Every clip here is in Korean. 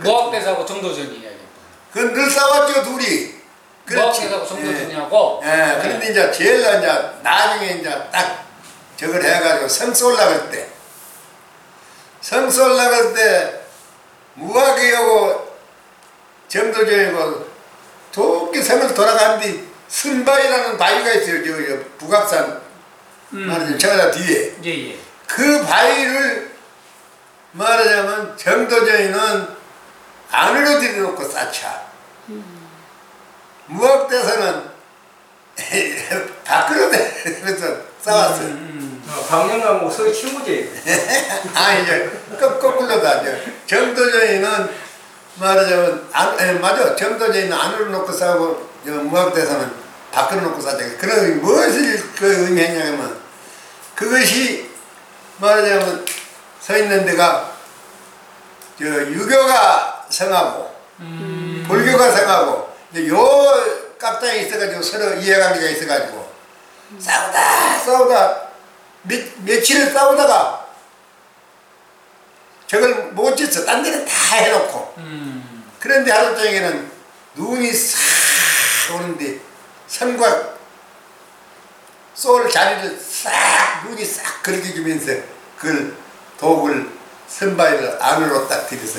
무학대사하고 정도전 이야기. 그건 늘 싸웠죠 둘이. 무학대사하고 정도전이하고. 예, 그런데 이제 제일 이제 나중에 이제 딱 저걸 해가지고 성수 올라갈 때, 성수 올라갈 때 무학이하고 정도전이고 좋게 성을 돌아간 뒤 선바위라는 바위가 있어요. 저 북악산 말하자면 저기다 뒤에. 예예. 그 바위를 말하자면 정도전이는 안으로 들여놓고 쌓자. 무학대사는 밖으로 내서 싸웠어요. 강릉하고 서울 친구지. 아 이제 거꾸로다. 정도전이는 말하자면 맞아. 정도전이는 안으로 놓고 싸우고 무학대사는 밖으로 놓고 싸자. 그런 무엇을 그 의미했냐면 그것이 말하자면 서 있는 데가 저 유교가 성하고 불교가 성하고 요 깍장이 있어가지고 서로 이해관계가 있어가지고 싸우다 며칠을 싸우다가 저걸 못 짓어. 딴 데는 다 해놓고 그런데 하루 종일에는 눈이 싹 오는데 선과 쏠 자리를 싹 눈이 싹 긁어주면서 그걸 독을 선바위를 안으로 딱 들여서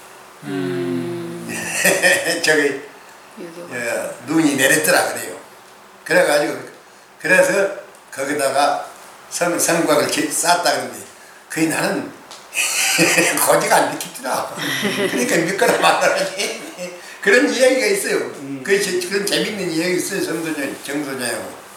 저기 눈이 내렸더라 그래요. 그래가지고 그래서 거기다가 성곽을 쌓았다 그러는데 그게 나는 고지가 안 지키더라. 그러니까 믿거나 말아야지. 그런 이야기가 있어요. 그런 재밌는 이야기가 있어요. 정도전하고.